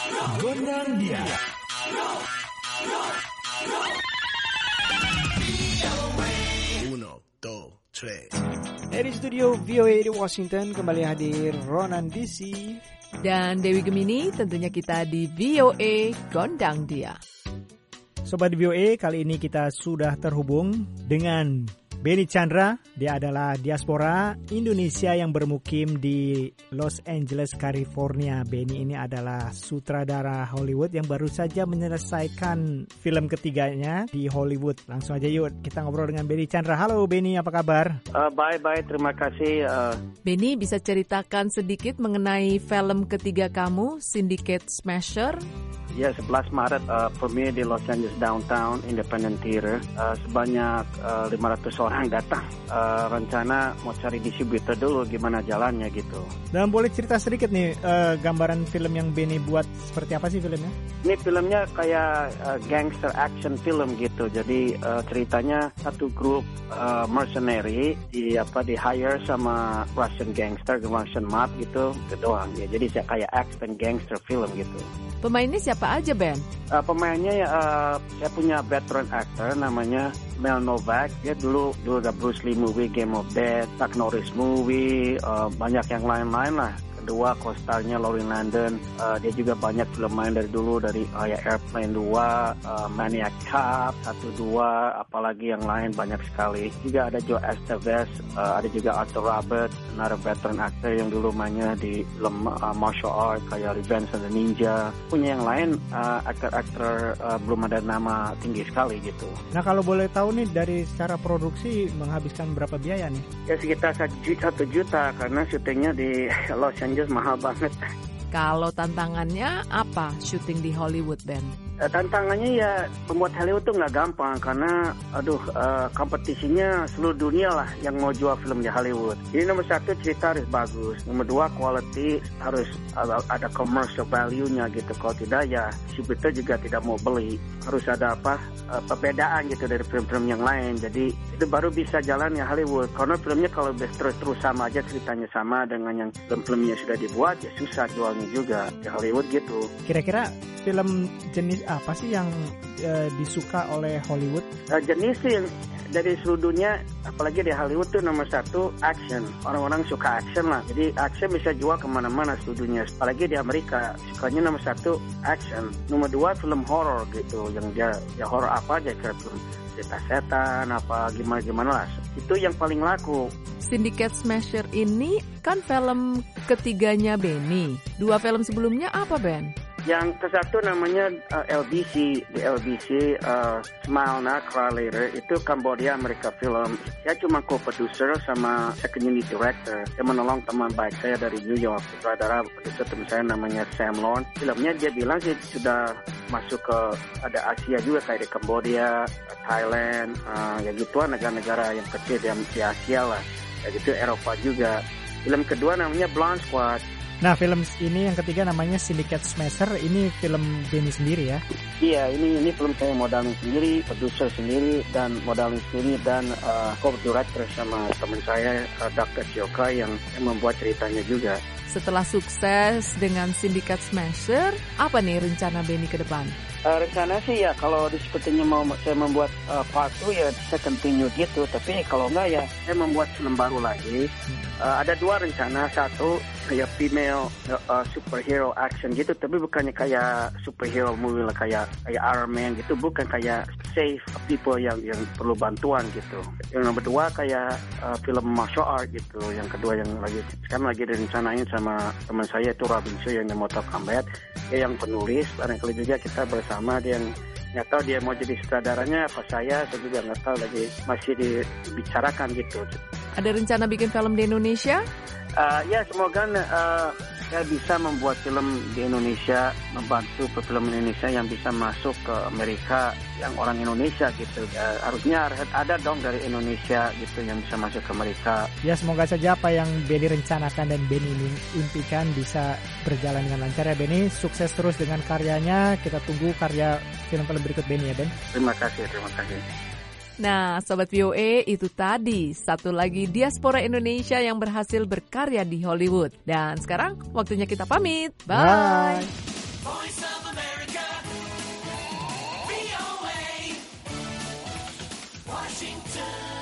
Gondang dia. Uno, dos, tres. Dari studio VOA di Washington kembali hadir Ronan DC dan Dewi Gemini, tentunya kita di VOA Gondang Dia. Sobat VOA, kali ini kita sudah terhubung dengan Benny Chandra. Dia adalah diaspora Indonesia yang bermukim di Los Angeles, California. Benny ini adalah sutradara Hollywood yang baru saja menyelesaikan film ketiganya di Hollywood. Langsung aja yuk kita ngobrol dengan Benny Chandra. Halo Benny, apa kabar? Baik, terima kasih. Benny, bisa ceritakan sedikit mengenai film ketiga kamu, Syndicate Smasher? Ya, 11 Maret premiere di Los Angeles Downtown Independent Theater. Sebanyak 500 orang datang. Rencana mau cari distributor dulu gimana jalannya gitu. Dan boleh cerita sedikit nih gambaran film yang Benny buat seperti apa sih filmnya? Ini filmnya kayak gangster action film gitu. Jadi ceritanya satu grup mercenary di hire sama Russian gangster, Russian mob gitu, itu doang ya. Jadi kayak action gangster film gitu. Pemainnya siapa aja, Ben? Pemainnya saya punya veteran actor namanya Mel Novak. Dia dulu udah Bruce Lee movie, Game of Death, Chuck Norris movie, banyak yang lain-lain lah. Kedua, co-starnya Lauren Landon. Dia juga banyak film main dari dulu, dari Airplane 2, Maniac Cop 1-2, apalagi yang lain banyak sekali. Juga ada Joe Estevez, ada juga Arthur Roberts, another veteran actor yang dulu mainnya di film martial art kayak Revenge of the Ninja. Punya yang lain, aktor-aktor belum ada nama tinggi sekali gitu. Nah, kalau boleh tahu nih dari secara produksi menghabiskan berapa biaya nih? Ya sekitar 1 juta karena syutingnya di Los Angeles mahal banget. Kalau tantangannya apa syuting di Hollywood, Ben? Tantangannya ya pembuat Hollywood tuh nggak gampang karena kompetisinya seluruh dunia lah yang mau jual film di Hollywood. Jadi nomor 1 cerita harus bagus, nomor 2 quality harus ada commercial value-nya gitu. Kalau tidak ya distributor juga tidak mau beli. Harus ada perbedaan gitu dari film-film yang lain. Jadi itu baru bisa jalan ya Hollywood. Karena filmnya kalau terus sama aja ceritanya sama dengan yang film-filmnya sudah dibuat ya susah jualnya juga di Hollywood gitu. Kira-kira film jenis apa sih yang disuka oleh Hollywood? Jenis sih dari seluruh dunia, apalagi di Hollywood tuh nomor 1 action. Orang-orang suka action lah. Jadi action bisa jual kemana-mana seluruh dunia. Apalagi di Amerika, sukanya nomor 1 action. Nomor 2 film horror gitu. Yang dia horror apa aja, kayak film cerita setan, apa gimana lah. Itu yang paling laku. Syndicate Smasher ini kan film ketiganya Benny. 2 film sebelumnya apa, Ben? Yang ke-1 namanya LBC, di LBC Smile Now Cry Later, itu Cambodia Amerika film. Saya cuma co-producer sama second unit director. Saya menolong teman baik saya dari New York, sutradara produser teman saya namanya Sam Lorne. Filmnya dia bilang sih sudah masuk ke ada Asia juga kayak di Cambodia, Thailand, ya gituan negara-negara yang kecil di Asia lah. Ya gitu Eropa juga. Film kedua namanya Blonde Squad. Nah, film ini yang ketiga namanya Syndicate Smasher. Ini film Benny sendiri ya? Iya, ini film saya modalin sendiri, produser sendiri, dan modalin sendiri, dan co-director sama teman saya, Dr. Sioka yang membuat ceritanya juga. Setelah sukses dengan Syndicate Smasher, apa nih rencana Benny ke depan? Rencana sih ya kalau sepertinya mau saya membuat part 2 ya saya continue gitu. Tapi kalau enggak ya saya membuat film baru lagi. Ada 2 rencana. 1 kayak female superhero action gitu, tapi bukannya kayak superhero movie lah kayak Iron Man gitu, bukan kayak save people yang perlu bantuan gitu. Yang nomor 2 kayak film martial art gitu. Yang kedua yang sekarang lagi direncanain sama teman saya itu Robin Shu yang Mortal Kombat. Dia yang penulis, barangkali juga kita bersama. Dia yang nggak tahu dia mau jadi sutradaranya apa saya juga nggak tahu, lagi masih dibicarakan gitu. Ada rencana bikin film di Indonesia? Ya semoga saya bisa membuat film di Indonesia, membantu perfilm Indonesia yang bisa masuk ke Amerika, yang orang Indonesia gitu. Harusnya ada dong dari Indonesia gitu yang bisa masuk ke Amerika. Ya semoga saja apa yang Benny rencanakan dan Benny impikan bisa berjalan dengan lancar ya Benny. Sukses terus dengan karyanya. Kita tunggu karya film-film berikut Benny ya Ben. Terima kasih. Nah, Sobat VOA, itu tadi satu lagi diaspora Indonesia yang berhasil berkarya di Hollywood. Dan sekarang waktunya kita pamit. Bye. Washington.